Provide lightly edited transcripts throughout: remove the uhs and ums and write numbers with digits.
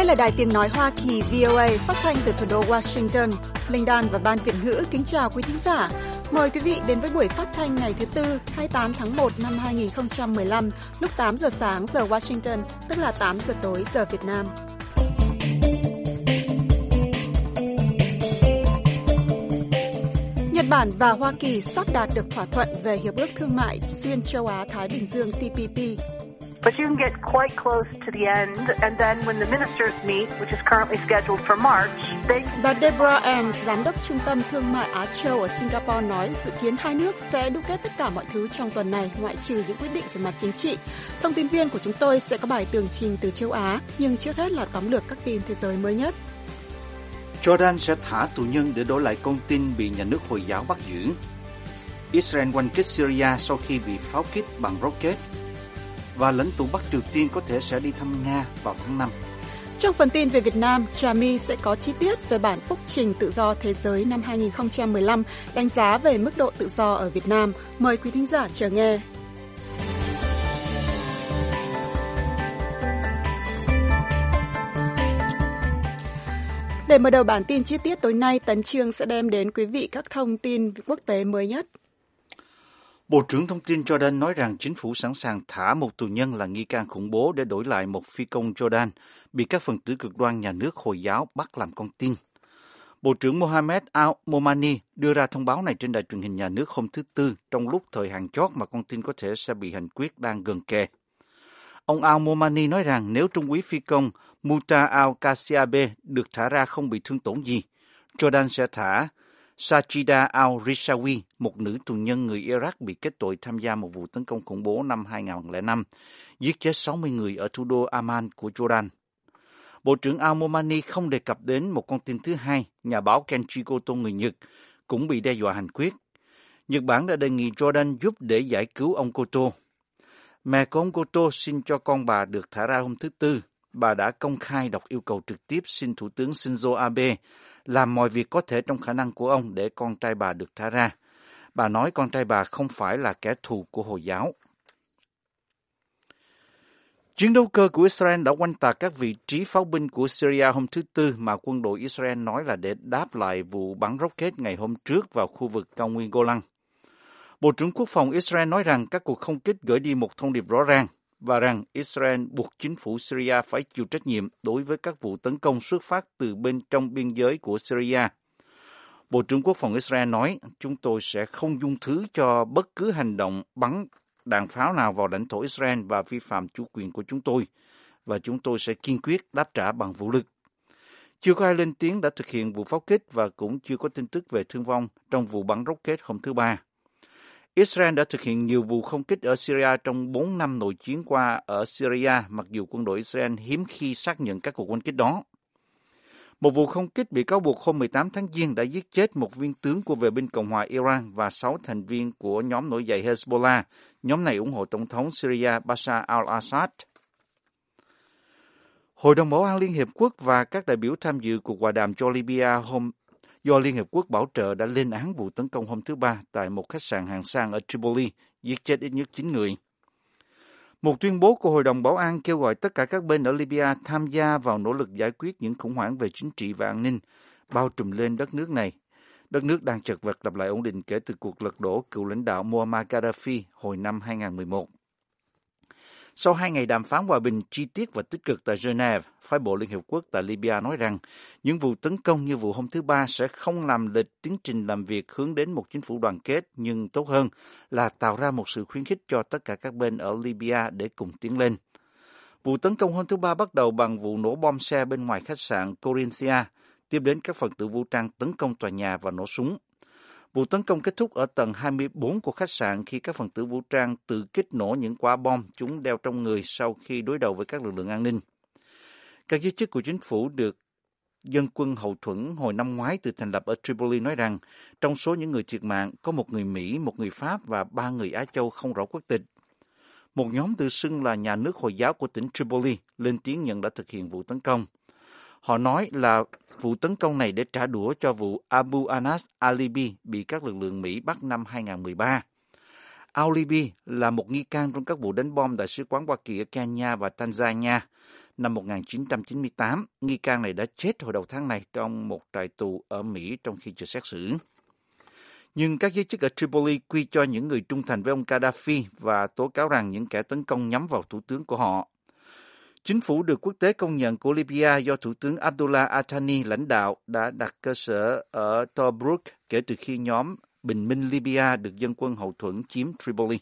là Đài Tiếng Nói Hoa Kỳ VOA phát thanh từ thủ đô Washington. Linh Đan và Ban Việt ngữ kính chào quý thính giả. Mời quý vị đến với buổi phát thanh ngày thứ Tư, 28 tháng 1 năm 2015, lúc 8 giờ sáng giờ Washington, tức là 8 giờ tối giờ Việt Nam. Nhật Bản và Hoa Kỳ sắp đạt được thỏa thuận về Hiệp ước Thương mại Xuyên Châu Á-Thái Bình Dương TPP. But you can get quite close to the end, and then when the ministers meet, which is currently scheduled for March, Bà Deborah Ann, Giám đốc Trung tâm Thương mại Á Châu ở Singapore nói dự kiến hai nước sẽ đúc kết tất cả mọi thứ trong tuần này, ngoại trừ những quyết định về mặt chính trị. Thông tin viên của chúng tôi sẽ có bài tường trình từ châu Á, nhưng trước hết là tóm lược các tin thế giới mới nhất. Jordan sẽ thả tù nhân để đổi lại con tin bị nhà nước Hồi giáo bắt giữ. Israel oanh kích Syria sau khi bị pháo kích bằng rocket. Và lãnh tụ Bắc Triều Tiên có thể sẽ đi thăm Nga vào tháng 5. Trong phần tin về Việt Nam, Trà My sẽ có chi tiết về bản phúc trình tự do thế giới năm 2015, đánh giá về mức độ tự do ở Việt Nam. Mời quý thính giả chờ nghe. Để mở đầu bản tin chi tiết tối nay, Tấn Chương sẽ đem đến quý vị các thông tin quốc tế mới nhất. Bộ trưởng Thông tin Jordan nói rằng chính phủ sẵn sàng thả một tù nhân là nghi can khủng bố để đổi lại một phi công Jordan bị các phần tử cực đoan nhà nước Hồi giáo bắt làm con tin. Bộ trưởng Mohammed al-Momani đưa ra thông báo này trên đài truyền hình nhà nước hôm thứ Tư trong lúc thời hạn chót mà con tin có thể sẽ bị hành quyết đang gần kề. Ông al-Momani nói rằng nếu trung úy phi công Muta al-Qasiabe được thả ra không bị thương tổn gì, Jordan sẽ thả Sajida al-Rishawi, một nữ tù nhân người Iraq bị kết tội tham gia một vụ tấn công khủng bố năm 2005, giết chết 60 người ở thủ đô Amman của Jordan. Bộ trưởng al-Momani không đề cập đến một con tin thứ hai, nhà báo Kenji Goto người Nhật, cũng bị đe dọa hành quyết. Nhật Bản đã đề nghị Jordan giúp để giải cứu ông Goto. Mẹ của ông Goto xin cho con bà được thả ra hôm thứ Tư. Bà đã công khai đọc yêu cầu trực tiếp xin Thủ tướng Shinzo Abe làm mọi việc có thể trong khả năng của ông để con trai bà được thả ra. Bà nói con trai bà không phải là kẻ thù của Hồi giáo. Chiến đấu cơ của Israel đã oanh tạc các vị trí pháo binh của Syria hôm thứ Tư mà quân đội Israel nói là để đáp lại vụ bắn rocket ngày hôm trước vào khu vực cao nguyên Golan. Bộ trưởng Quốc phòng Israel nói rằng các cuộc không kích gửi đi một thông điệp rõ ràng và rằng Israel buộc chính phủ Syria phải chịu trách nhiệm đối với các vụ tấn công xuất phát từ bên trong biên giới của Syria. Bộ trưởng Quốc phòng Israel nói, chúng tôi sẽ không dung thứ cho bất cứ hành động bắn đạn pháo nào vào lãnh thổ Israel và vi phạm chủ quyền của chúng tôi, và chúng tôi sẽ kiên quyết đáp trả bằng vũ lực. Chưa có ai lên tiếng đã thực hiện vụ pháo kích và cũng chưa có tin tức về thương vong trong vụ bắn rocket hôm thứ Ba. Israel đã thực hiện nhiều vụ không kích ở Syria trong 4 năm nội chiến qua ở Syria, mặc dù quân đội Israel hiếm khi xác nhận các cuộc oanh kích đó. Một vụ không kích bị cáo buộc hôm 18 tháng Giêng đã giết chết một viên tướng của vệ binh Cộng hòa Iran và 6 thành viên của nhóm nổi dậy Hezbollah. Nhóm này ủng hộ Tổng thống Syria Bashar al-Assad. Hội đồng Bảo an Liên Hiệp Quốc và các đại biểu tham dự cuộc hòa đàm cho Libya do Liên Hiệp Quốc bảo trợ đã lên án vụ tấn công hôm thứ Ba tại một khách sạn hạng sang ở Tripoli, giết chết ít nhất 9 người. Một tuyên bố của Hội đồng Bảo an kêu gọi tất cả các bên ở Libya tham gia vào nỗ lực giải quyết những khủng hoảng về chính trị và an ninh bao trùm lên đất nước này. Đất nước đang chật vật lập lại ổn định kể từ cuộc lật đổ cựu lãnh đạo Muammar Gaddafi hồi năm 2011. Sau 2 ngày đàm phán hòa bình chi tiết và tích cực tại Geneva, phái bộ Liên Hiệp Quốc tại Libya nói rằng những vụ tấn công như vụ hôm thứ Ba sẽ không làm lệch tiến trình làm việc hướng đến một chính phủ đoàn kết, nhưng tốt hơn là tạo ra một sự khuyến khích cho tất cả các bên ở Libya để cùng tiến lên. Vụ tấn công hôm thứ Ba bắt đầu bằng vụ nổ bom xe bên ngoài khách sạn Corinthia, tiếp đến các phần tử vũ trang tấn công tòa nhà và nổ súng. Vụ tấn công kết thúc ở tầng 24 của khách sạn khi các phần tử vũ trang tự kích nổ những quả bom chúng đeo trong người sau khi đối đầu với các lực lượng an ninh. Các giới chức của chính phủ được dân quân hậu thuẫn hồi năm ngoái từ thành lập ở Tripoli nói rằng trong số những người thiệt mạng có một người Mỹ, một người Pháp và 3 người Á Châu không rõ quốc tịch. Một nhóm tự xưng là nhà nước Hồi giáo của tỉnh Tripoli lên tiếng nhận đã thực hiện vụ tấn công. Họ nói là vụ tấn công này để trả đũa cho vụ Abu Anas al-Libi bị các lực lượng Mỹ bắt năm 2013. Al-Libi là một nghi can trong các vụ đánh bom đại sứ quán Hoa Kỳ ở Kenya và Tanzania. Năm 1998, nghi can này đã chết hồi đầu tháng này trong một trại tù ở Mỹ trong khi chờ xét xử. Nhưng các giới chức ở Tripoli quy cho những người trung thành với ông Gaddafi và tố cáo rằng những kẻ tấn công nhắm vào thủ tướng của họ. Chính phủ được quốc tế công nhận của Libya do Thủ tướng Abdullah Al-Thani lãnh đạo đã đặt cơ sở ở Tobruk kể từ khi nhóm Bình minh Libya được dân quân hậu thuẫn chiếm Tripoli.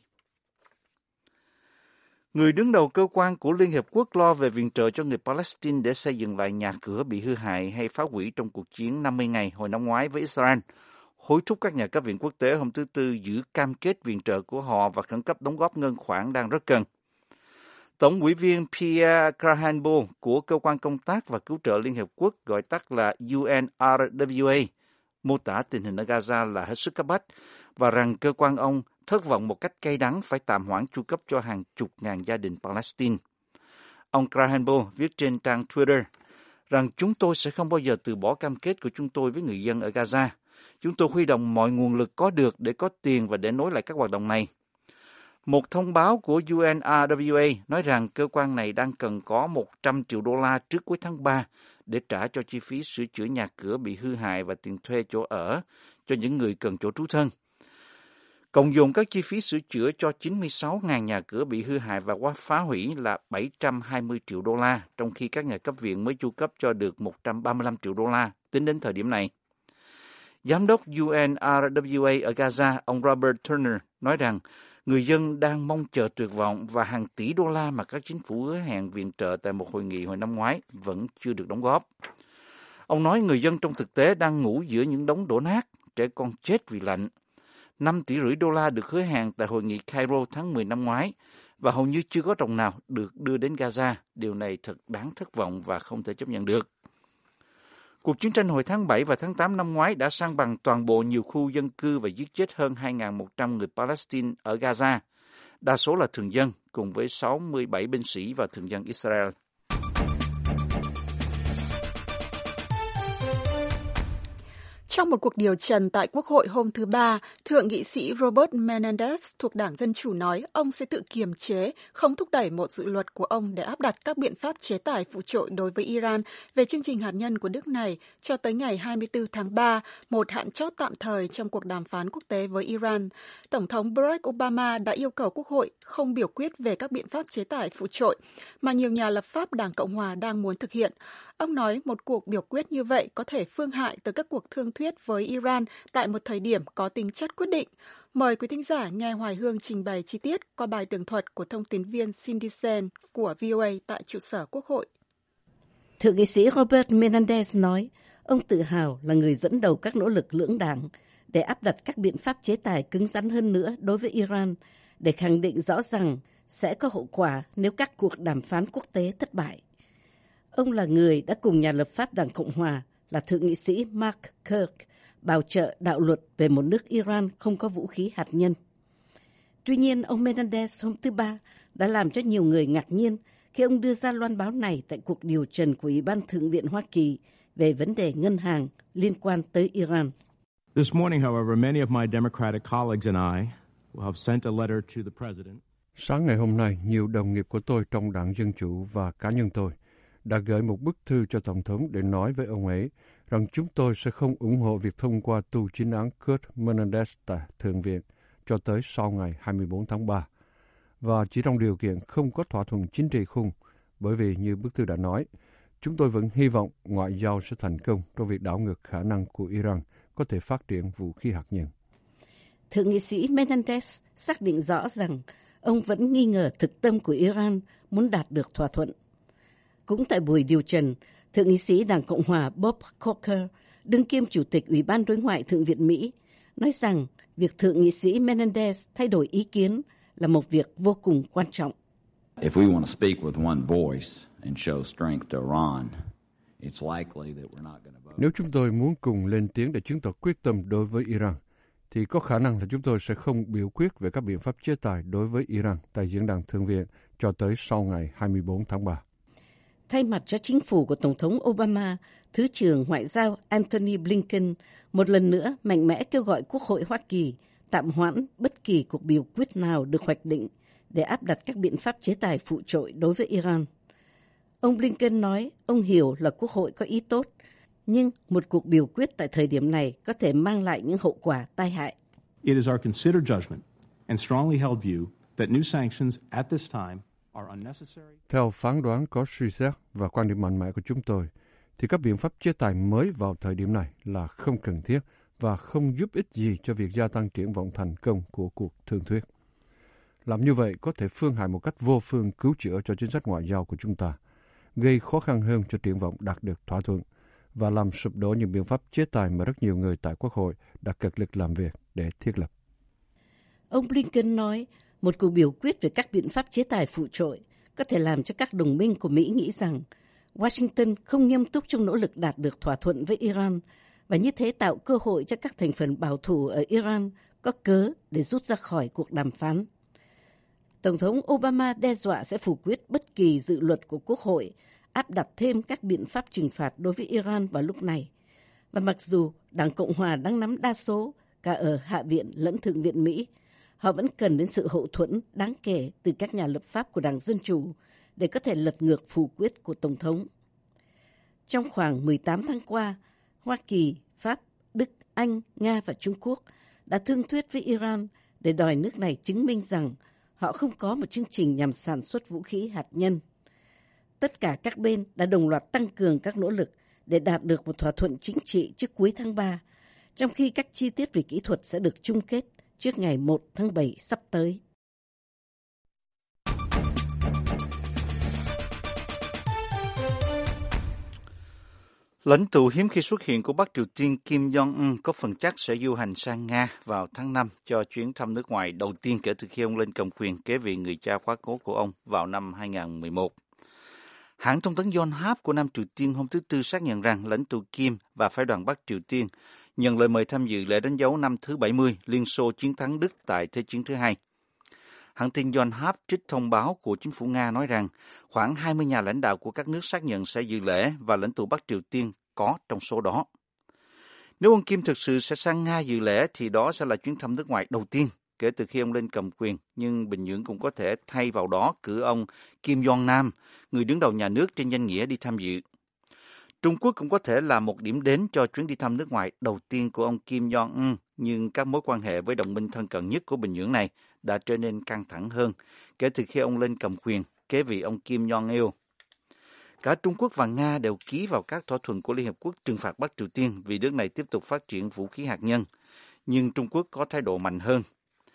Người đứng đầu cơ quan của Liên Hiệp Quốc lo về viện trợ cho người Palestine để xây dựng lại nhà cửa bị hư hại hay phá hủy trong cuộc chiến 50 ngày hồi năm ngoái với Israel, hối thúc các nhà cấp viện quốc tế hôm thứ Tư giữ cam kết viện trợ của họ và khẩn cấp đóng góp ngân khoản đang rất cần. Tổng ủy viên Pierre Krahenbull của Cơ quan Công tác và Cứu trợ Liên Hiệp Quốc, gọi tắt là UNRWA, mô tả tình hình ở Gaza là hết sức cấp bách và rằng cơ quan ông thất vọng một cách cay đắng phải tạm hoãn chu cấp cho hàng chục ngàn gia đình Palestine. Ông Krahenbull viết trên trang Twitter rằng chúng tôi sẽ không bao giờ từ bỏ cam kết của chúng tôi với người dân ở Gaza. Chúng tôi huy động mọi nguồn lực có được để có tiền và để nối lại các hoạt động này. Một thông báo của UNRWA nói rằng cơ quan này đang cần có 100 triệu đô la trước cuối tháng 3 để trả cho chi phí sửa chữa nhà cửa bị hư hại và tiền thuê chỗ ở cho những người cần chỗ trú thân. Cộng dồn các chi phí sửa chữa cho 96.000 nhà cửa bị hư hại và phá hủy là 720 triệu đô la, trong khi các nhà cấp viện mới chu cấp cho được 135 triệu đô la tính đến thời điểm này. Giám đốc UNRWA ở Gaza, ông Robert Turner, nói rằng người dân đang mong chờ tuyệt vọng và hàng tỷ đô la mà các chính phủ hứa hẹn viện trợ tại một hội nghị hồi năm ngoái vẫn chưa được đóng góp. Ông nói người dân trong thực tế đang ngủ giữa những đống đổ nát, trẻ con chết vì lạnh. 5,5 tỷ đô la được hứa hẹn tại hội nghị Cairo tháng 10 năm ngoái và hầu như chưa có đồng nào được đưa đến Gaza. Điều này thật đáng thất vọng và không thể chấp nhận được. Cuộc chiến tranh hồi tháng 7 và tháng 8 năm ngoái đã san bằng toàn bộ nhiều khu dân cư và giết chết hơn 2.100 người Palestine ở Gaza, đa số là thường dân, cùng với 67 binh sĩ và thường dân Israel. Trong một cuộc điều trần tại Quốc hội hôm thứ Ba, Thượng nghị sĩ Robert Menendez thuộc Đảng Dân Chủ nói ông sẽ tự kiềm chế, không thúc đẩy một dự luật của ông để áp đặt các biện pháp chế tài phụ trội đối với Iran về chương trình hạt nhân của nước này cho tới ngày 24 tháng 3, một hạn chót tạm thời trong cuộc đàm phán quốc tế với Iran. Tổng thống Barack Obama đã yêu cầu Quốc hội không biểu quyết về các biện pháp chế tài phụ trội mà nhiều nhà lập pháp Đảng Cộng hòa đang muốn thực hiện. Ông nói một cuộc biểu quyết như vậy có thể phương hại tới các cuộc thương thuyết với Iran tại một thời điểm có tính chất quyết định. Mời quý thính giả nghe Hoài Hương trình bày chi tiết qua bài tường thuật của thông tín viên Cindy Sen của VOA tại trụ sở Quốc hội. Thượng nghị sĩ Robert Menendez nói ông tự hào là người dẫn đầu các nỗ lực lưỡng đảng để áp đặt các biện pháp chế tài cứng rắn hơn nữa đối với Iran để khẳng định rõ rằng sẽ có hậu quả nếu các cuộc đàm phán quốc tế thất bại. Ông là người đã cùng nhà lập pháp Đảng Cộng hòa là Thượng nghị sĩ Mark Kirk bảo trợ đạo luật về một nước Iran không có vũ khí hạt nhân. Tuy nhiên, ông Menendez hôm thứ Ba đã làm cho nhiều người ngạc nhiên khi ông đưa ra loan báo này tại cuộc điều trần của Ủy ban Thượng viện Hoa Kỳ về vấn đề ngân hàng liên quan tới Iran. This morning, however, many of my Democratic colleagues and I have sent a letter to the president. Sáng ngày hôm nay, nhiều đồng nghiệp của tôi trong Đảng Dân Chủ và cá nhân tôi đã gửi một bức thư cho Tổng thống để nói với ông ấy rằng chúng tôi sẽ không ủng hộ việc thông qua tù chính án Kurt Menendez tại Thượng viện cho tới sau ngày 24 tháng 3, và chỉ trong điều kiện không có thỏa thuận chính trị khung, bởi vì như bức thư đã nói, chúng tôi vẫn hy vọng ngoại giao sẽ thành công trong việc đảo ngược khả năng của Iran có thể phát triển vũ khí hạt nhân. Thượng nghị sĩ Menendez xác định rõ rằng ông vẫn nghi ngờ thực tâm của Iran muốn đạt được thỏa thuận. Cũng tại buổi điều trần, Thượng nghị sĩ Đảng Cộng hòa Bob Corker, đương kiêm Chủ tịch Ủy ban Đối ngoại Thượng viện Mỹ, nói rằng việc Thượng nghị sĩ Menendez thay đổi ý kiến là một việc vô cùng quan trọng. If we want to speak with one voice and show strength to Iran, it's likely that we're not going to vote. Nếu chúng tôi muốn cùng lên tiếng để chứng tỏ quyết tâm đối với Iran, thì có khả năng là chúng tôi sẽ không biểu quyết về các biện pháp chế tài đối với Iran tại Diễn đàn Thượng viện cho tới sau ngày 24 tháng 3. Thay mặt cho chính phủ của Tổng thống Obama, Thứ trưởng Ngoại giao Antony Blinken một lần nữa mạnh mẽ kêu gọi Quốc hội Hoa Kỳ tạm hoãn bất kỳ cuộc biểu quyết nào được hoạch định để áp đặt các biện pháp chế tài phụ trội đối với Iran. Ông Blinken nói ông hiểu là Quốc hội có ý tốt, nhưng một cuộc biểu quyết tại thời điểm này có thể mang lại những hậu quả tai hại. It is our considered judgment and strongly held view that new sanctions at this time are unnecessary. Theo phán đoán có suy xét và quan điểm mạnh mẽ của chúng tôi, thì các biện pháp chế tài mới vào thời điểm này là không cần thiết và không giúp ích gì cho việc gia tăng triển vọng thành công của cuộc thương thuyết. Làm như vậy có thể phương hại một cách vô phương cứu chữa cho chính sách ngoại giao của chúng ta, gây khó khăn hơn cho triển vọng đạt được thỏa thuận và làm sụp đổ những biện pháp chế tài mà rất nhiều người tại Quốc hội đã cực lực làm việc để thiết lập. Ông Blinken nói một cuộc biểu quyết về các biện pháp chế tài phụ trội có thể làm cho các đồng minh của Mỹ nghĩ rằng Washington không nghiêm túc trong nỗ lực đạt được thỏa thuận với Iran và như thế tạo cơ hội cho các thành phần bảo thủ ở Iran có cớ để rút ra khỏi cuộc đàm phán. Tổng thống Obama đe dọa sẽ phủ quyết bất kỳ dự luật của Quốc hội áp đặt thêm các biện pháp trừng phạt đối với Iran vào lúc này. Và mặc dù Đảng Cộng Hòa đang nắm đa số cả ở Hạ viện lẫn Thượng viện Mỹ, họ vẫn cần đến sự hậu thuẫn đáng kể từ các nhà lập pháp của Đảng Dân Chủ để có thể lật ngược phủ quyết của Tổng thống. Trong khoảng 18 tháng qua, Hoa Kỳ, Pháp, Đức, Anh, Nga và Trung Quốc đã thương thuyết với Iran để đòi nước này chứng minh rằng họ không có một chương trình nhằm sản xuất vũ khí hạt nhân. Tất cả các bên đã đồng loạt tăng cường các nỗ lực để đạt được một thỏa thuận chính trị trước cuối tháng 3, trong khi các chi tiết về kỹ thuật sẽ được chung kết trước ngày 1 tháng 7 sắp tới. Lãnh tụ hiếm khi xuất hiện của Bắc Triều Tiên Kim Jong-un có phần chắc sẽ du hành sang Nga vào tháng 5 cho chuyến thăm nước ngoài đầu tiên kể từ khi ông lên cầm quyền kế vị người cha quá cố của ông vào năm 2011. Hãng thông tấn Yonhap của Nam Triều Tiên hôm thứ Tư xác nhận rằng lãnh tụ Kim và phái đoàn Bắc Triều Tiên nhận lời mời tham dự lễ đánh dấu năm thứ 70 Liên Xô chiến thắng Đức tại Thế chiến thứ hai. Hãng tin Yonhap trích thông báo của chính phủ Nga nói rằng khoảng 20 nhà lãnh đạo của các nước xác nhận sẽ dự lễ và lãnh tụ Bắc Triều Tiên có trong số đó. Nếu ông Kim thực sự sẽ sang Nga dự lễ thì đó sẽ là chuyến thăm nước ngoài đầu tiên kể từ khi ông lên cầm quyền, nhưng Bình Nhưỡng cũng có thể thay vào đó cử ông Kim Jong-nam, người đứng đầu nhà nước trên danh nghĩa đi tham dự. Trung Quốc cũng có thể là một điểm đến cho chuyến đi thăm nước ngoài đầu tiên của ông Kim Jong-un, nhưng các mối quan hệ với đồng minh thân cận nhất của Bình Nhưỡng này đã trở nên căng thẳng hơn kể từ khi ông lên cầm quyền kế vị ông Kim Jong-il. Cả Trung Quốc và Nga đều ký vào các thỏa thuận của Liên Hợp Quốc trừng phạt Bắc Triều Tiên vì nước này tiếp tục phát triển vũ khí hạt nhân, nhưng Trung Quốc có thái độ mạnh hơn.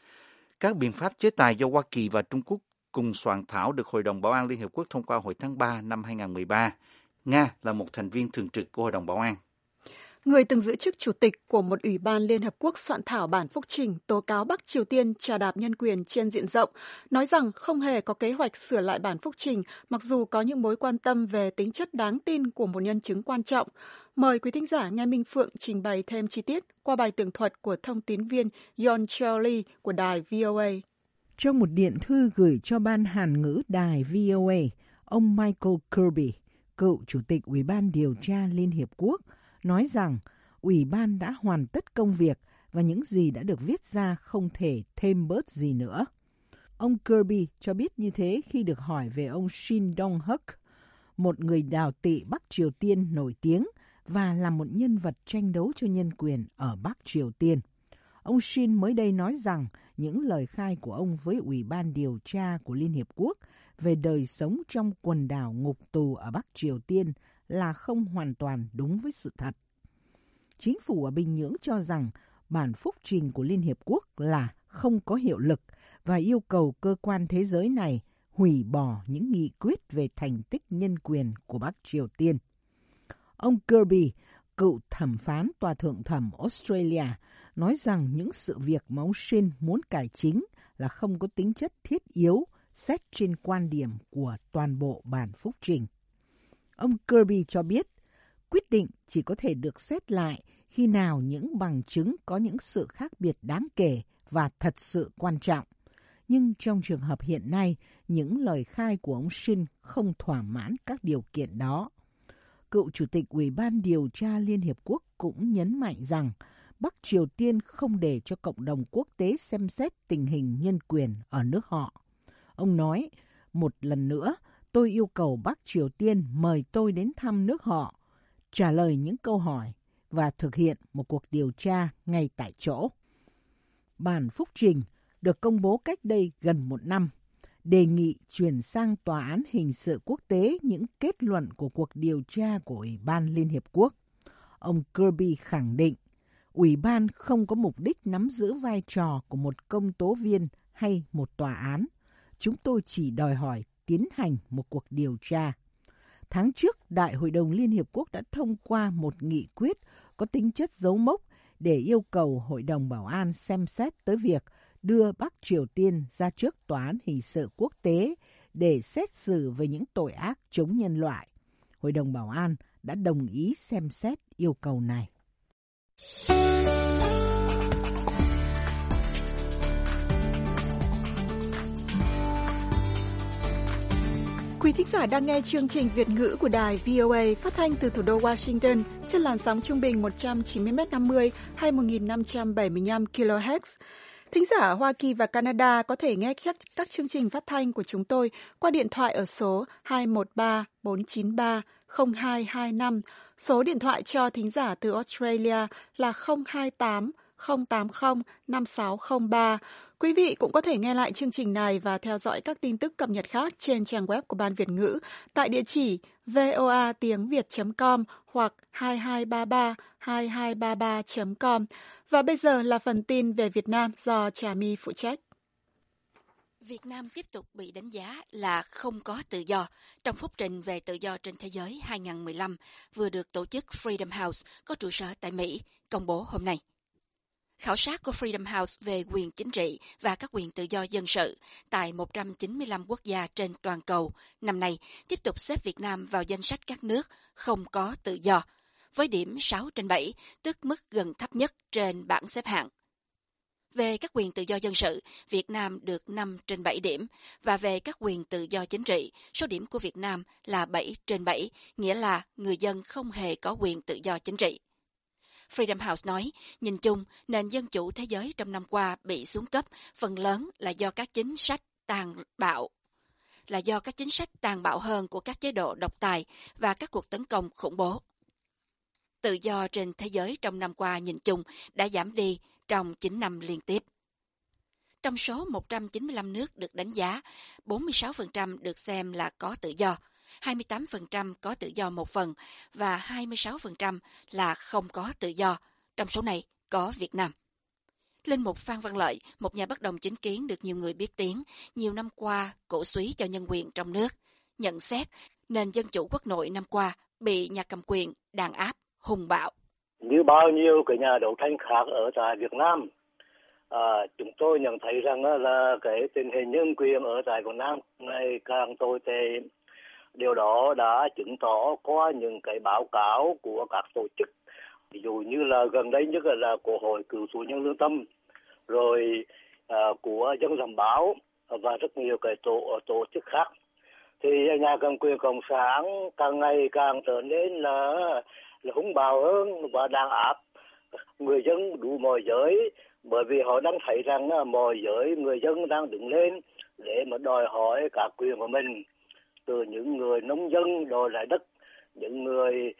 Các biện pháp chế tài do Hoa Kỳ và Trung Quốc cùng soạn thảo được Hội đồng Bảo an Liên Hợp Quốc thông qua hồi tháng 3 năm 2013. Nga là một thành viên thường trực của Hội đồng Bảo an. Người từng giữ chức chủ tịch của một ủy ban Liên Hợp Quốc soạn thảo bản phúc trình tố cáo Bắc Triều Tiên trà đạp nhân quyền trên diện rộng, nói rằng không hề có kế hoạch sửa lại bản phúc trình, mặc dù có những mối quan tâm về tính chất đáng tin của một nhân chứng quan trọng. Mời quý thính giả nghe Minh Phượng trình bày thêm chi tiết qua bài tường thuật của thông tín viên Yon Charlie của đài VOA. Trong một điện thư gửi cho ban Hàn ngữ đài VOA, ông Michael Kirby, cựu chủ tịch Ủy ban điều tra Liên Hiệp Quốc, nói rằng Ủy ban đã hoàn tất công việc và những gì đã được viết ra không thể thêm bớt gì nữa. Ông Kirby cho biết như thế khi được hỏi về ông Shin Dong-huk, một người đào tị Bắc Triều Tiên nổi tiếng và là một nhân vật tranh đấu cho nhân quyền ở Bắc Triều Tiên. Ông Shin mới đây nói rằng những lời khai của ông với Ủy ban điều tra của Liên Hiệp Quốc về đời sống trong quần đảo ngục tù ở Bắc Triều Tiên là không hoàn toàn đúng với sự thật. Chính phủ ở Bình Nhưỡng cho rằng bản phúc trình của Liên Hiệp Quốc là không có hiệu lực và yêu cầu cơ quan thế giới này hủy bỏ những nghị quyết về thành tích nhân quyền của Bắc Triều Tiên. Ông Kirby, cựu thẩm phán tòa thượng thẩm Australia, nói rằng những sự việc mà ông Shin muốn cải chính là không có tính chất thiết yếu xét trên quan điểm của toàn bộ bản phúc trình. Ông Kirby cho biết, quyết định chỉ có thể được xét lại khi nào những bằng chứng có những sự khác biệt đáng kể và thật sự quan trọng. Nhưng trong trường hợp hiện nay, những lời khai của ông Shin không thỏa mãn các điều kiện đó. Cựu Chủ tịch Ủy ban điều tra Liên Hiệp Quốc cũng nhấn mạnh rằng Bắc Triều Tiên không để cho cộng đồng quốc tế xem xét tình hình nhân quyền ở nước họ. Ông nói, một lần nữa, tôi yêu cầu Bắc Triều Tiên mời tôi đến thăm nước họ, trả lời những câu hỏi và thực hiện một cuộc điều tra ngay tại chỗ. Bản phúc trình được công bố cách đây gần 1 năm, đề nghị chuyển sang Tòa án Hình sự Quốc tế những kết luận của cuộc điều tra của Ủy ban Liên Hiệp Quốc. Ông Kirby khẳng định, Ủy ban không có mục đích nắm giữ vai trò của một công tố viên hay một tòa án. Chúng tôi chỉ đòi hỏi tiến hành một cuộc điều tra. Tháng trước, Đại hội đồng Liên Hiệp Quốc đã thông qua một nghị quyết có tính chất dấu mốc để yêu cầu Hội đồng Bảo an xem xét tới việc đưa Bắc Triều Tiên ra trước Tòa án Hình sự Quốc tế để xét xử về những tội ác chống nhân loại. Hội đồng Bảo an đã đồng ý xem xét yêu cầu này. Quý thính giả đang nghe chương trình Việt ngữ của đài VOA phát thanh từ thủ đô Washington trên làn sóng trung bình 190m50 hay 1575 kHz. Thính giả ở Hoa Kỳ và Canada có thể nghe các chương trình phát thanh của chúng tôi qua điện thoại ở số 213-493-0225. Số điện thoại cho thính giả từ Australia là 028-080-5603. Quý vị cũng có thể nghe lại chương trình này và theo dõi các tin tức cập nhật khác trên trang web của Ban Việt ngữ tại địa chỉ voatiengviet.com hoặc 2233-2233.com. Và bây giờ là phần tin về Việt Nam do Trà My phụ trách. Việt Nam tiếp tục bị đánh giá là không có tự do trong phúc trình về tự do trên thế giới 2015 vừa được tổ chức Freedom House có trụ sở tại Mỹ công bố hôm nay. Khảo sát của Freedom House về quyền chính trị và các quyền tự do dân sự tại 195 quốc gia trên toàn cầu năm nay tiếp tục xếp Việt Nam vào danh sách các nước không có tự do, với điểm 6/7, tức mức gần thấp nhất trên bảng xếp hạng. Về các quyền tự do dân sự, Việt Nam được 5/7 điểm, và về các quyền tự do chính trị, số điểm của Việt Nam là 7/7, nghĩa là người dân không hề có quyền tự do chính trị. Freedom House nói, nhìn chung, nền dân chủ thế giới trong năm qua bị xuống cấp, phần lớn là do các chính sách tàn bạo hơn của các chế độ độc tài và các cuộc tấn công khủng bố. Tự do trên thế giới trong năm qua nhìn chung đã giảm đi trong 9 năm liên tiếp. Trong số 195 nước được đánh giá, 46% được xem là có tự do, 28% có tự do một phần và 26% là không có tự do. Trong số này có Việt Nam. Linh mục Phan Văn Lợi, một nhà bất đồng chính kiến được nhiều người biết tiếng, nhiều năm qua cổ súy cho nhân quyền trong nước, nhận xét nền dân chủ quốc nội năm qua bị nhà cầm quyền đàn áp hung bạo. Như bao nhiêu cái nhà đấu tranh khác ở tại Việt Nam, chúng tôi nhận thấy rằng là cái tình hình nhân quyền ở tại Việt Nam ngày càng tồi tệ. Điều đó đã chứng tỏ qua những cái báo cáo của các tổ chức, ví dụ như là gần đây nhất là của Hội Cựu tù nhân lương tâm, rồi của Dân làm báo và rất nhiều cái tổ chức khác. Thì nhà cầm quyền cộng sản càng ngày càng trở nên là hung bạo hơn và đàn áp người dân đủ mọi giới, bởi vì họ đang thấy rằng mọi giới người dân đang đứng lên để mà đòi hỏi các quyền của mình, từ những người nông dân đòi lại đất, những người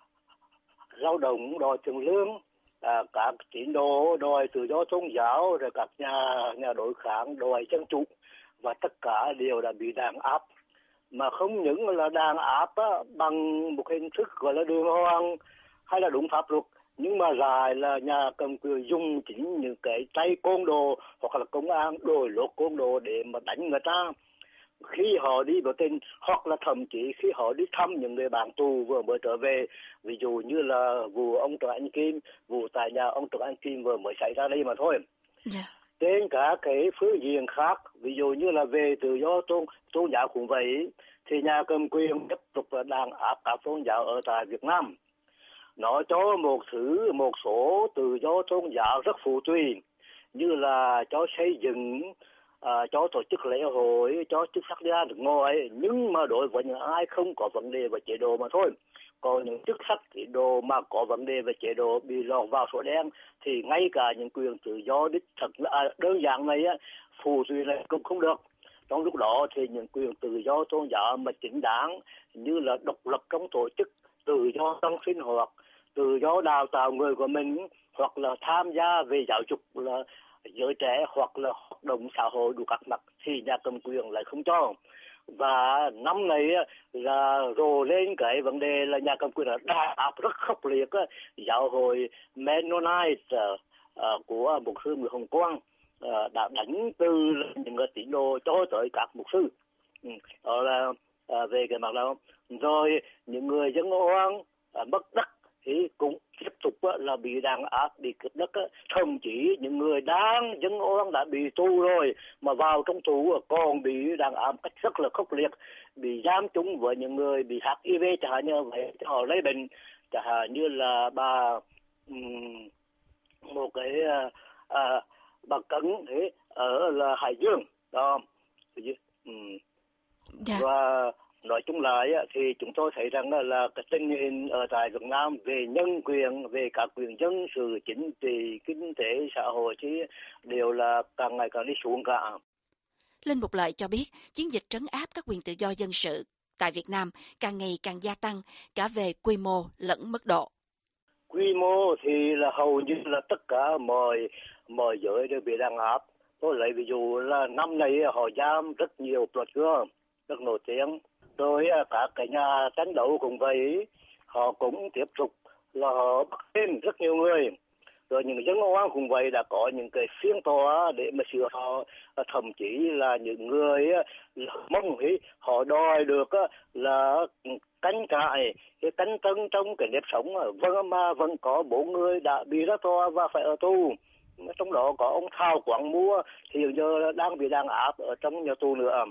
lao động đòi tiền lương, các tín đồ đòi tự do tôn giáo, rồi các nhà đối kháng đòi dân chủ, và tất cả đều đã bị đàn áp. Mà không những là đàn áp bằng một hình thức gọi là đường hoàng hay là đúng pháp luật, nhưng mà lại là nhà cầm quyền dùng chính những cái tay côn đồ hoặc là công an đổi lốt côn đồ để mà đánh người ta khi họ đi biểu tình, hoặc là thậm chí khi họ đi thăm những người bạn tù vừa mới trở về, ví dụ như là vụ ông Trần Anh Kim, vụ tại nhà ông Trần Anh Kim vừa mới xảy ra đây mà thôi. Trên cả cái phương diện khác, ví dụ như là về tự do tôn giáo cũng vậy, thì nhà cầm quyền tiếp tục đàn áp các tôn giáo ở tại Việt Nam. Nó cho một số tự do tôn giáo rất phù tùy, như là cho xây dựng, cho tổ chức lễ hội, cho chức sắc gia nước ngoài, nhưng mà đối với những ai không có vấn đề về chế độ mà thôi. Còn những chức sắc chế độ mà có vấn đề về chế độ bị lọt vào sổ đen, thì ngay cả những quyền tự do đích thực đơn giản này phù tùy này cũng không được. Trong lúc đó thì những quyền tự do tôn giáo mà chính đáng như là độc lập trong tổ chức, tự do trong sinh hoạt, tự do đào tạo người của mình, hoặc là tham gia về giáo dục là giới trẻ, hoặc là hoạt động xã hội đủ các mặt thì nhà cầm quyền lại không cho. Và năm nay là rồ lên cái vấn đề là nhà cầm quyền là đà áp rất khốc liệt giáo hội Mennonite của mục sư Nguyễn Hồng Quang đã đánh từ những cái tín đồ cho tới các mục sư. Đó là về cái mặt đó. Rồi những người dân oan mất đất thì cũng tiếp tục là bị đàn áp, bị cướp đất. Thậm chí những người đang dân oan đã bị tù rồi mà vào trong tù còn bị đàn áp cách rất là khốc liệt, bị giam chung với những người bị HIV chẳng hạn như vậy, họ lấy bệnh, chẳng hạn như là bà một cái bà Cấn thế ở là Hải Dương đó. Và nói chung lại thì chúng tôi thấy rằng là cái tình hình ở tại Việt Nam về nhân quyền, về các quyền dân sự, chính trị, kinh tế, xã hội thì đều là càng ngày càng đi xuống cả. Linh Mục Lợi cho biết chiến dịch trấn áp các quyền tự do dân sự tại Việt Nam càng ngày càng gia tăng cả về quy mô lẫn mức độ. Quy mô thì là hầu như là tất cả mọi giới đều bị đàn áp. Tôi lấy ví dụ là năm nay họ giam rất nhiều blogger rất nổi tiếng. Rồi các cái nhà tranh đấu cũng vậy, họ cũng tiếp tục là họ bắt thêm rất nhiều người. Rồi những dân oan cũng vậy, đã có những cái phiên tòa để mà sửa họ, thậm chí là những người mong họ đòi được là cánh cãi cái cánh tân trong cái nếp sống, vâng mà vẫn có 4 người đã bị ra tòa và phải ở tù. Trong đó có ông Thao Quảng Múa thì hiện giờ đang bị đàn áp ở trong nhà tù nữa.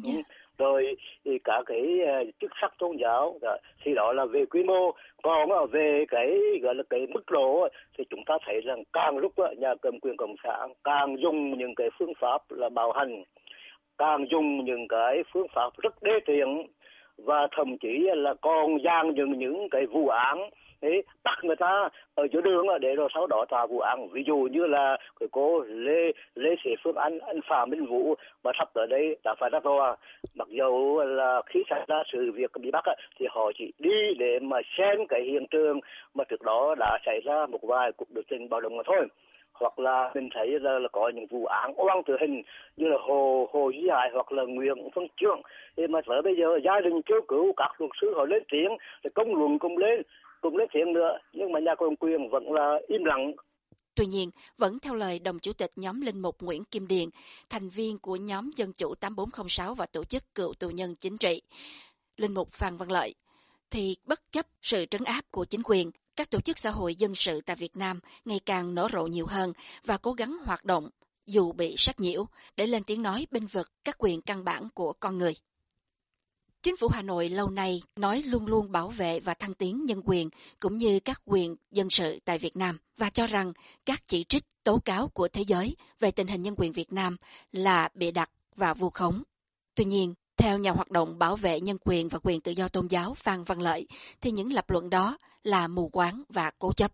Rồi thì cả cái chức sắc tôn giáo thì đó là về quy mô. Còn về cái gọi là cái mức độ thì chúng ta thấy rằng càng lúc nhà cầm quyền cộng sản càng dùng những cái phương pháp là bạo hành, càng dùng những cái phương pháp rất đê tiện, và thậm chí là còn dàn dựng những cái vụ án ấy, bắt người ta ở giữa đường để rồi sau đó tòa vụ án. Ví dụ như là cái cô Lê Sĩ Phương Anh Phạm Minh Vũ mà sắp tới đây đã phải ra tòa. Mặc dù là khi xảy ra sự việc bị bắt thì họ chỉ đi để mà xem cái hiện trường mà trước đó đã xảy ra một vài cuộc biểu tình bạo động mà thôi. Hoặc là mình thấy là có những vụ án oan tử hình như là Hồ Duy Hải hoặc là Nguyễn Văn Trương. Thì mà tới bây giờ gia đình kêu cứu, các luật sư họ lên tiếng, thì công luận cùng lên tiếng nữa, nhưng mà nhà cầm quyền vẫn là im lặng. Tuy nhiên, vẫn theo lời đồng chủ tịch nhóm Linh Mục Nguyễn Kim Điền, thành viên của nhóm Dân chủ 8406 và tổ chức cựu tù nhân chính trị, Linh Mục Phan Văn Lợi, thì bất chấp sự trấn áp của chính quyền, các tổ chức xã hội dân sự tại Việt Nam ngày càng nở rộ nhiều hơn và cố gắng hoạt động dù bị sách nhiễu để lên tiếng nói bênh vực các quyền căn bản của con người. Chính phủ Hà Nội lâu nay nói luôn luôn bảo vệ và thăng tiến nhân quyền cũng như các quyền dân sự tại Việt Nam và cho rằng các chỉ trích tố cáo của thế giới về tình hình nhân quyền Việt Nam là bịa đặt và vu khống. Tuy nhiên, theo nhà hoạt động bảo vệ nhân quyền và quyền tự do tôn giáo Phan Văn Lợi, thì những lập luận đó là mù quáng và cố chấp.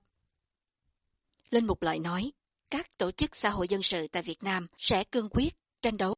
Linh Mục Lợi nói, các tổ chức xã hội dân sự tại Việt Nam sẽ cương quyết tranh đấu.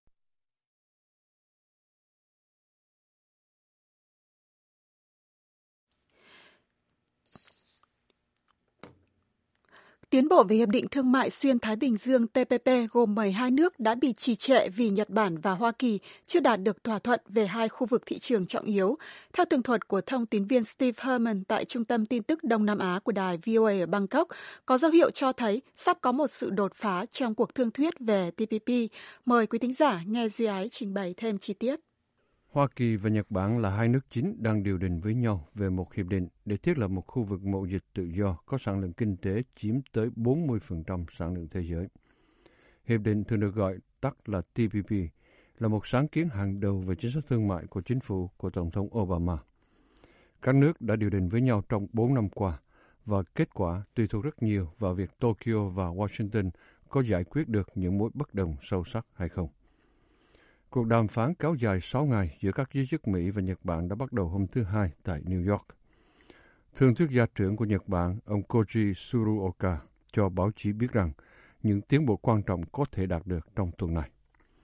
Tiến bộ về Hiệp định Thương mại Xuyên Thái Bình Dương TPP gồm 12 nước đã bị trì trệ vì Nhật Bản và Hoa Kỳ chưa đạt được thỏa thuận về hai khu vực thị trường trọng yếu. Theo tường thuật của thông tín viên Steve Herman tại Trung tâm Tin tức Đông Nam Á của đài VOA ở Bangkok, có dấu hiệu cho thấy sắp có một sự đột phá trong cuộc thương thuyết về TPP. Mời quý thính giả nghe Duy Ái trình bày thêm chi tiết. Hoa Kỳ và Nhật Bản là hai nước chính đang điều đình với nhau về một hiệp định để thiết lập một khu vực mậu dịch tự do có sản lượng kinh tế chiếm tới 40% sản lượng thế giới. Hiệp định thường được gọi tắt là TPP là một sáng kiến hàng đầu về chính sách thương mại của chính phủ của Tổng thống Obama. Các nước đã điều đình với nhau trong 4 năm qua và kết quả tùy thuộc rất nhiều vào việc Tokyo và Washington có giải quyết được những mối bất đồng sâu sắc hay không. Cuộc đàm phán kéo dài 6 ngày giữa các giới chức Mỹ và Nhật Bản đã bắt đầu hôm thứ Hai tại New York. Thương thuyết gia trưởng của Nhật Bản, ông Koji Tsuruoka, cho báo chí biết rằng những tiến bộ quan trọng có thể đạt được trong tuần này.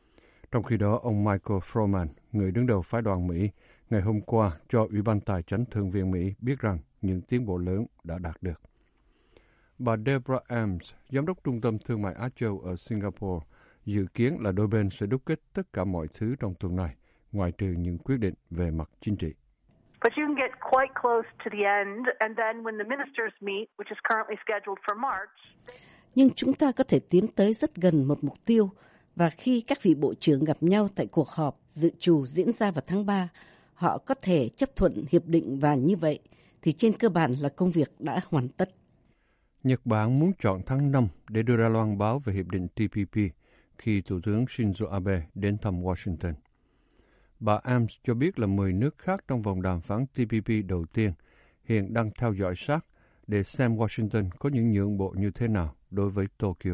Trong khi đó, ông Michael Froman, người đứng đầu phái đoàn Mỹ, ngày hôm qua cho Ủy ban Tài chánh Thượng viện Mỹ biết rằng những tiến bộ lớn đã đạt được. Bà Deborah Ames, giám đốc Trung tâm Thương mại Á Châu ở Singapore, dự kiến là đôi bên sẽ đúc kết tất cả mọi thứ trong tuần này, ngoại trừ những quyết định về mặt chính trị. But you can get quite close to the end, and then when the ministers meet, which is currently scheduled for March. Nhưng chúng ta có thể tiến tới rất gần một mục tiêu, và khi các vị bộ trưởng gặp nhau tại cuộc họp dự trù diễn ra vào tháng 3, họ có thể chấp thuận hiệp định, và như vậy thì trên cơ bản là công việc đã hoàn tất. Nhật Bản muốn chọn tháng 5 để đưa ra loan báo về hiệp định TPP khi Thủ tướng Shinzo Abe đến thăm Washington. Bà Ames cho biết là 10 nước khác trong vòng đàm phán TPP đầu tiên hiện đang theo dõi sát để xem Washington có những nhượng bộ như thế nào đối với Tokyo.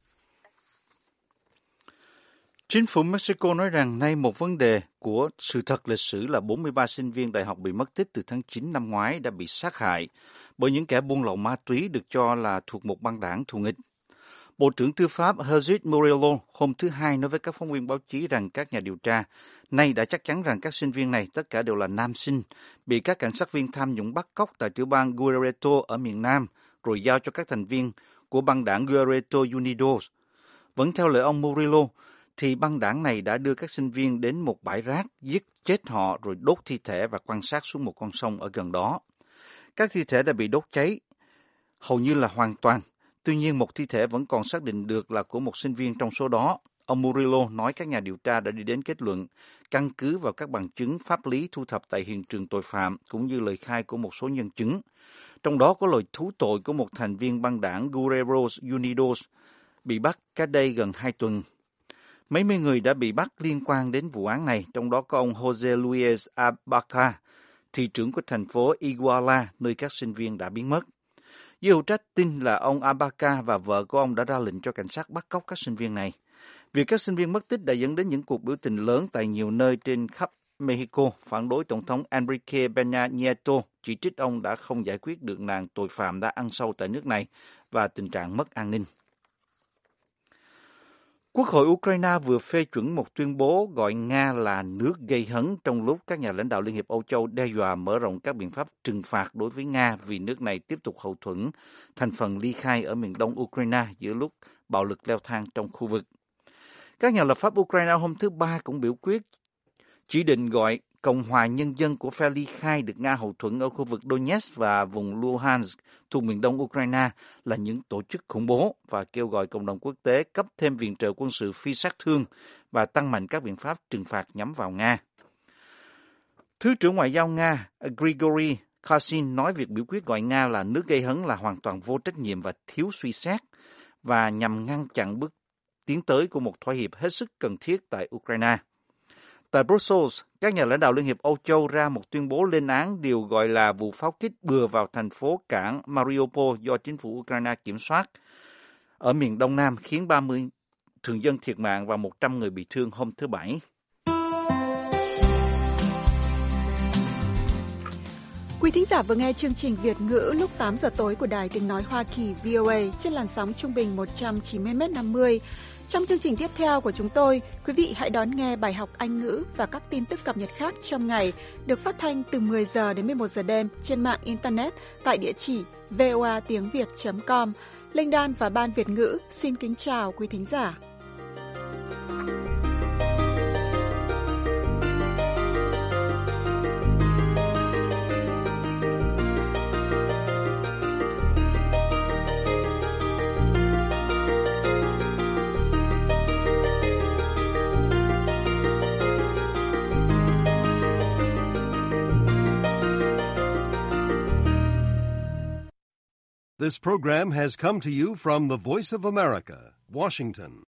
Chính phủ Mexico nói rằng nay một vấn đề của sự thật lịch sử là 43 sinh viên đại học bị mất tích từ tháng 9 năm ngoái đã bị sát hại bởi những kẻ buôn lậu ma túy được cho là thuộc một băng đảng thù nghịch. Bộ trưởng Tư pháp Hershit Murillo hôm thứ Hai nói với các phóng viên báo chí rằng các nhà điều tra nay đã chắc chắn rằng các sinh viên này tất cả đều là nam sinh, bị các cảnh sát viên tham nhũng bắt cóc tại tiểu bang Guerrero ở miền Nam, rồi giao cho các thành viên của băng đảng Guerrero Unidos. Vẫn theo lời ông Murillo, thì băng đảng này đã đưa các sinh viên đến một bãi rác, giết chết họ rồi đốt thi thể và quan sát xuống một con sông ở gần đó. Các thi thể đã bị đốt cháy hầu như là hoàn toàn. Tuy nhiên, một thi thể vẫn còn xác định được là của một sinh viên trong số đó. Ông Murillo nói các nhà điều tra đã đi đến kết luận căn cứ vào các bằng chứng pháp lý thu thập tại hiện trường tội phạm cũng như lời khai của một số nhân chứng. Trong đó có lời thú tội của một thành viên băng đảng Guerrero Unidos bị bắt cách đây gần 2 tuần. Mấy mươi người đã bị bắt liên quan đến vụ án này, trong đó có ông Jose Luis Abaca, thị trưởng của thành phố Iguala, nơi các sinh viên đã biến mất. Giới hữu trách tin là ông Abaca và vợ của ông đã ra lệnh cho cảnh sát bắt cóc các sinh viên này. Việc các sinh viên mất tích đã dẫn đến những cuộc biểu tình lớn tại nhiều nơi trên khắp Mexico, phản đối Tổng thống Enrique Peña Nieto, chỉ trích ông đã không giải quyết được nạn tội phạm đã ăn sâu tại nước này và tình trạng mất an ninh. Quốc hội Ukraine vừa phê chuẩn một tuyên bố gọi Nga là nước gây hấn trong lúc các nhà lãnh đạo Liên hiệp Âu Châu đe dọa mở rộng các biện pháp trừng phạt đối với Nga vì nước này tiếp tục hậu thuẫn thành phần ly khai ở miền đông Ukraine giữa lúc bạo lực leo thang trong khu vực. Các nhà lập pháp Ukraine hôm thứ Ba cũng biểu quyết chỉ định gọi Cộng hòa Nhân dân của phe ly khai được Nga hậu thuẫn ở khu vực Donetsk và vùng Luhansk thuộc miền đông Ukraine là những tổ chức khủng bố và kêu gọi cộng đồng quốc tế cấp thêm viện trợ quân sự phi sát thương và tăng mạnh các biện pháp trừng phạt nhắm vào Nga. Thứ trưởng Ngoại giao Nga Grigory Kashin nói việc biểu quyết gọi Nga là nước gây hấn là hoàn toàn vô trách nhiệm và thiếu suy xét và nhằm ngăn chặn bước tiến tới của một thỏa hiệp hết sức cần thiết tại Ukraine. Tại Brussels, các nhà lãnh đạo Liên hiệp Âu Châu ra một tuyên bố lên án điều gọi là vụ pháo kích bừa vào thành phố cảng Mariupol do chính phủ Ukraine kiểm soát ở miền Đông Nam, khiến 30 thường dân thiệt mạng và 100 người bị thương hôm thứ Bảy. Quý thính giả vừa nghe chương trình Việt ngữ lúc 8 giờ tối của Đài Tiếng Nói Hoa Kỳ VOA trên làn sóng trung bình 190m50. Trong chương trình tiếp theo của chúng tôi, quý vị hãy đón nghe bài học Anh ngữ và các tin tức cập nhật khác trong ngày được phát thanh từ 10 giờ đến 11 giờ đêm trên mạng Internet tại địa chỉ voatiengviet.com. Linh Đan và Ban Việt ngữ xin kính chào quý thính giả. This program has come to you from the Voice of America, Washington.